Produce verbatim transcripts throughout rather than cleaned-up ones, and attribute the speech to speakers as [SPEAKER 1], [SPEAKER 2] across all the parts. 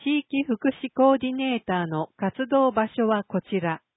[SPEAKER 1] 地域福祉コーディネーターの活動場所はこちら。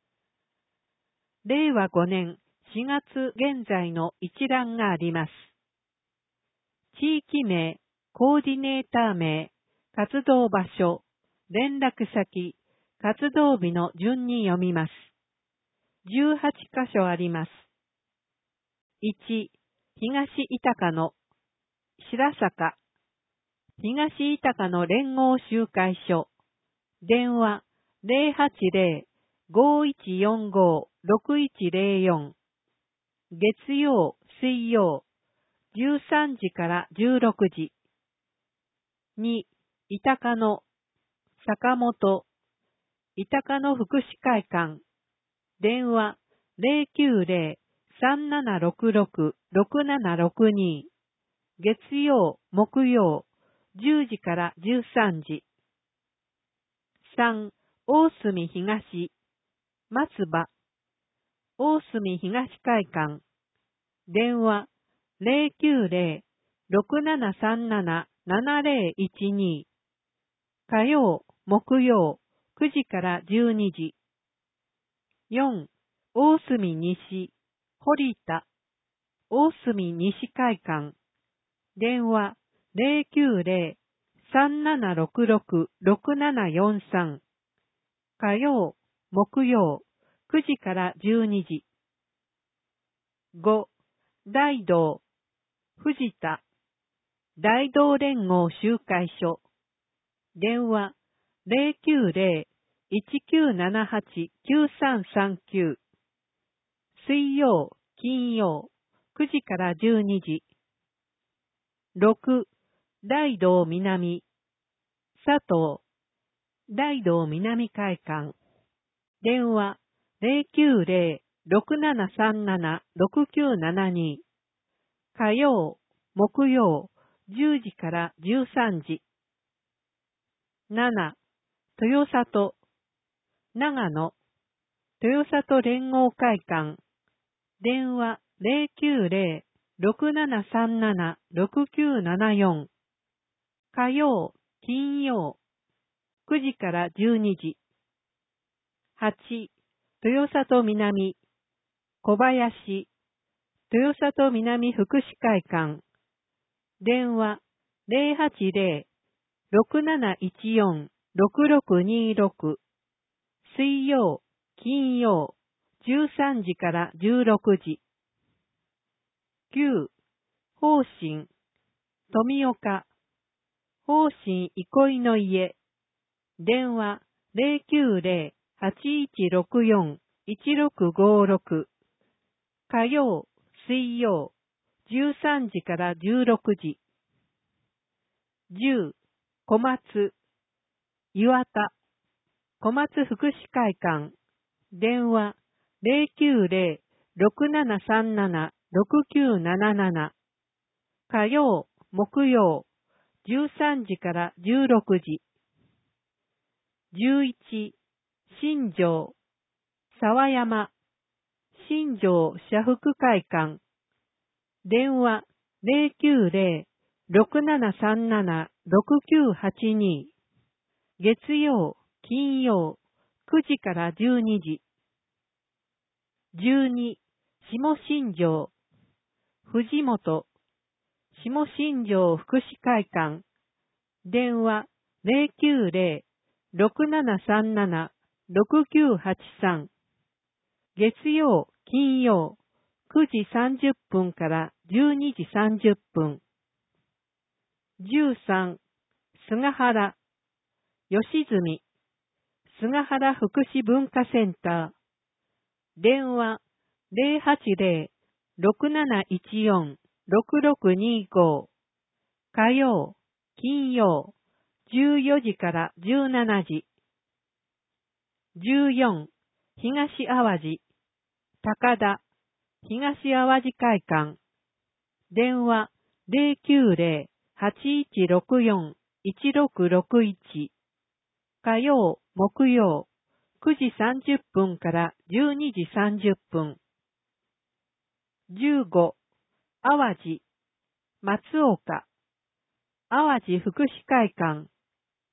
[SPEAKER 1] れいわごねんしがつ現在の一覧があります。地域名、コーディネーター名、活動場所、連絡先、活動日の順に読みます。じゅうはちかしょあります。いち、東板鹿の白坂、東板鹿の連合集会所、電話 ゼロはちゼロ ごいちよんご ろくいちゼロよん、月曜、水曜、じゅうさんじからじゅうろくじ。に、板鹿の坂本、板鹿の福祉会館、電話 ゼロきゅうゼロ さんななろくろく ろくななろくに、月曜、木曜、じゅうじからじゅうさんじ。さん、大隅東、松葉、大隅東会館、電話ゼロきゅうゼロ ろくななさんなな ななゼロいちに、火曜、木曜、くじからじゅうにじ。よん、大隅西、堀田、大隅西会館、電話ゼロきゅうゼロ さんななろくろく ろくななよんさん、火曜、木曜、くじからじゅうにじ。ご、大道、藤田、大道連合集会所、電話ゼロきゅうゼロ いちきゅうななはち きゅうさんさんきゅう、水曜、金曜、くじからじゅうにじ。ろく、大道南、佐藤、大道南会館、電話ゼロきゅうゼロ ろくななさんなな ろくきゅうななに、火曜、木曜、じゅうじからじゅうさんじ。なな、豊里、長野、豊里連合会館、電話ゼロきゅうゼロ ろくななさんなな ろくきゅうななよん、火曜、金曜、くじからじゅうにじ。はち、豊里南、小林、豊里南福祉会館、電話ゼロはちゼロ ろくなないちよん ろくろくにろく、水曜、金曜、じゅうさんじからじゅうろくじ。きゅう、方針、富岡、方針憩いの家、電話ゼロきゅうゼロ はちいちろくよん いちろくごろく、火曜、水曜、じゅうさんじからじゅうろくじ。じゅう、小松、岩田、小松福祉会館、電話ゼロきゅうゼロ ろくななさんなな ろくきゅうなななな、火曜、木曜、じゅうさんじからじゅうろくじ。じゅういち、新庄、沢山、新庄社福会館、電話ゼロきゅうゼロ ろくななさんなな ろくきゅうはちに、月曜、金曜、くじからじゅうにじ。じゅうに、下新庄、藤本、下新庄福祉会館、電話ゼロきゅうゼロ ろくななさんなな ろくきゅうはちさん、月曜、金曜、くじさんじゅっぷんからじゅうにじさんじゅっぷん。じゅうさん、菅原、吉住、菅原福祉文化センター、電話ゼロはちゼロ ろくなないちよん ろくろくにご、火曜、金曜、じゅうよじからじゅうしちじ。じゅうよん、東淡路、高田、東淡路会館、電話ゼロきゅうゼロ はちいちろくよん いちろくろくいち、火曜、木曜、くじさんじゅっぷんからじゅうにじさんじゅっぷん。じゅうご、淡路、松岡、淡路福祉会館、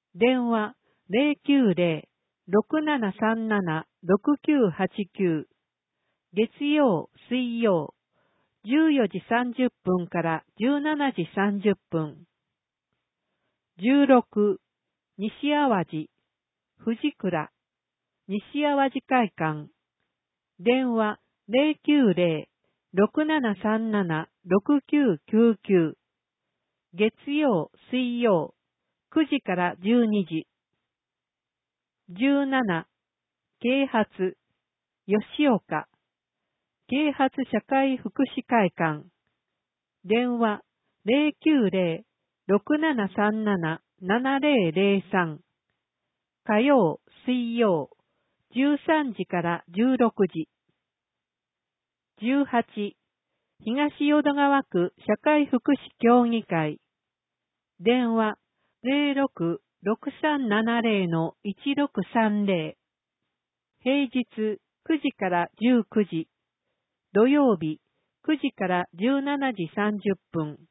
[SPEAKER 1] 電話 ゼロきゅうゼロ ろくななさんなな ろくきゅうはちきゅう。月曜、水曜、じゅうよじさんじゅっぷんからじゅうしちじさんじゅっぷん。じゅうろく、西淡路、藤倉、西淡路会館。電話ゼロきゅうゼロ ろくななさんなな ろくきゅうきゅうきゅう。月曜、水曜、くじからじゅうにじ。じゅうなな、啓発、吉岡、啓発社会福祉会館。電話ゼロきゅうゼロ ろくななさんなな ななゼロゼロさん。火曜、水曜、じゅうさんじからじゅうろくじ。じゅうはち、東淀川区社会福祉協議会。電話ゼロろく ろくさんななゼロ いちろくさんゼロ。平日くじからじゅうくじ。土曜日くじからじゅうしちじさんじゅっぷん。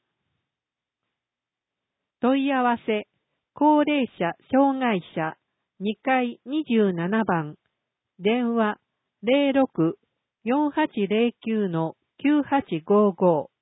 [SPEAKER 1] 問い合わせ、高齢者、障害者、にかいにじゅうななばん。電話ゼロろく よんはちゼロきゅう きゅうはちごーごー。